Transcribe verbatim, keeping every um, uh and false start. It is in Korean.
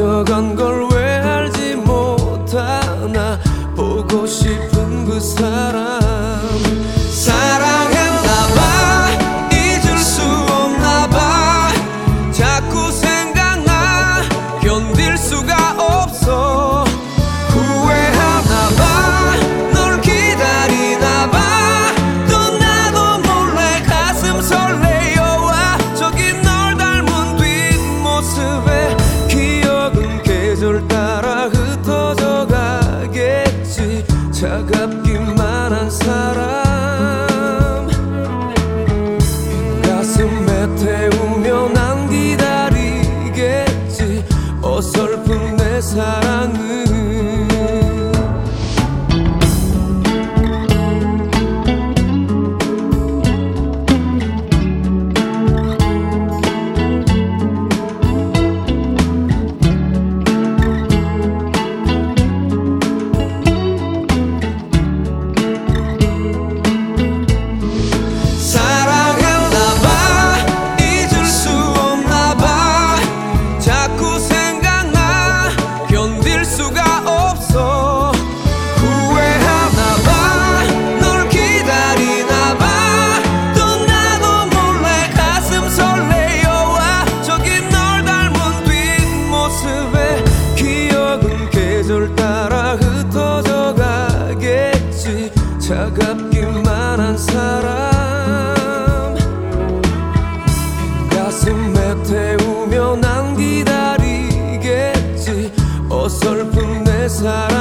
가져간 걸 왜 알지 못하나. 보고 싶은 그 사람 사랑했나봐. 잊을 수 없나봐. 자꾸 생각나. 견딜 수가 없어. 후회하나봐. 널 기다리나봐. 또 나도 몰래 가슴 설레어와. 저기 널 닮은 뒷모습에 기억은 계절 따라 흩어져 가겠지. 차갑기만 한 사람 가슴에 태우며 난 기다리겠지. 어설픈 내 사랑은 따라 흩어져 가겠지. 차갑기만 한 사람 가슴에 태우며 난 기다리겠지. 어설픈 내 사랑